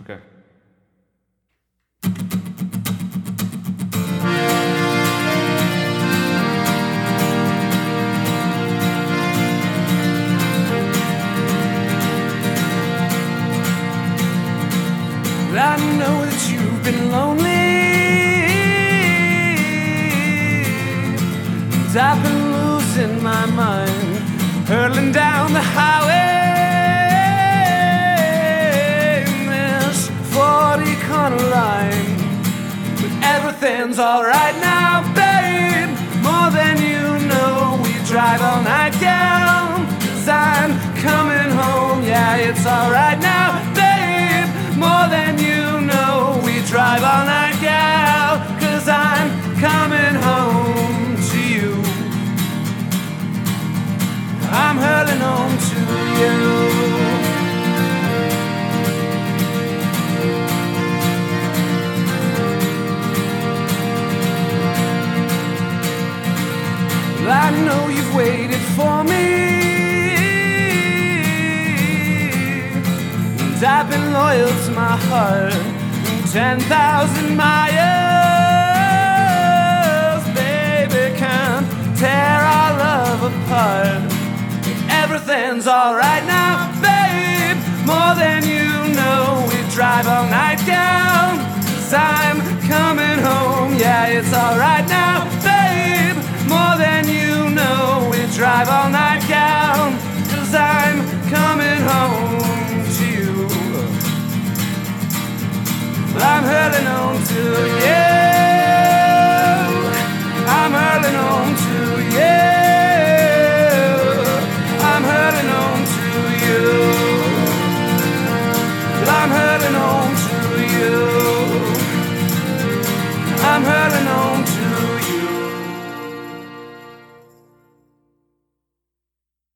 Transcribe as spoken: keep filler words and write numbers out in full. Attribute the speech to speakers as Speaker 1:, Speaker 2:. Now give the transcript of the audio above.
Speaker 1: Okay.
Speaker 2: I know that you've been lonely, and I've been losing my mind, hurtling down the highway in this forty corner line. But everything's alright now, babe, more than you know. We drive all night down, 'cause I'm coming home. Yeah, it's alright now, babe, more than you know. We drive all night, gal, 'cause I'm coming home to you. I'm hurling home to you. I know you've waited for me, and I've been loyal to my heart. Ten thousand miles, baby, can't tear our love apart. But everything's alright now, babe, more than you know. We drive all night down, 'cause I'm coming home. Yeah, it's alright now, babe, more than you know. We drive all night down, 'cause I'm coming home to you. I'm hurling home to you. I'm hurling home to you. I'm hurling home to you. I'm hurling home to you. I'm hurling